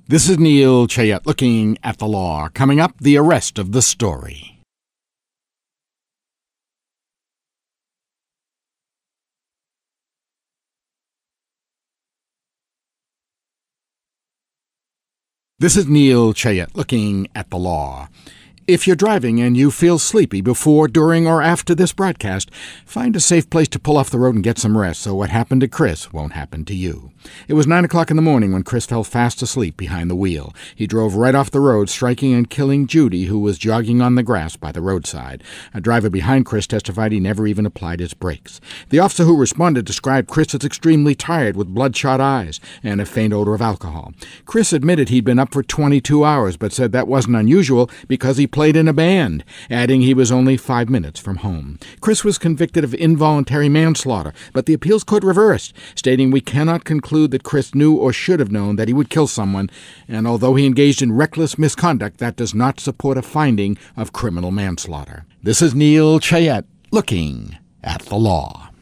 This is Neil Chayette looking at the law. Coming up, the arrest of the story. This is Neil Chayette looking at the law. If you're driving and you feel sleepy before, during, or after this broadcast, find a safe place to pull off the road and get some rest so what happened to Chris won't happen to you. It was 9 o'clock in the morning when Chris fell fast asleep behind the wheel. He drove right off the road, striking and killing Judy, who was jogging on the grass by the roadside. A driver behind Chris testified he never even applied his brakes. The officer who responded described Chris as extremely tired with bloodshot eyes and a faint odor of alcohol. Chris admitted he'd been up for 22 hours, but said that wasn't unusual because he played in a band, adding he was only 5 minutes from home. Chris was convicted of involuntary manslaughter, but the appeals court reversed, stating we cannot conclude that Chris knew or should have known that he would kill someone, and although he engaged in reckless misconduct, that does not support a finding of criminal manslaughter. This is Neil Chayette looking at the law.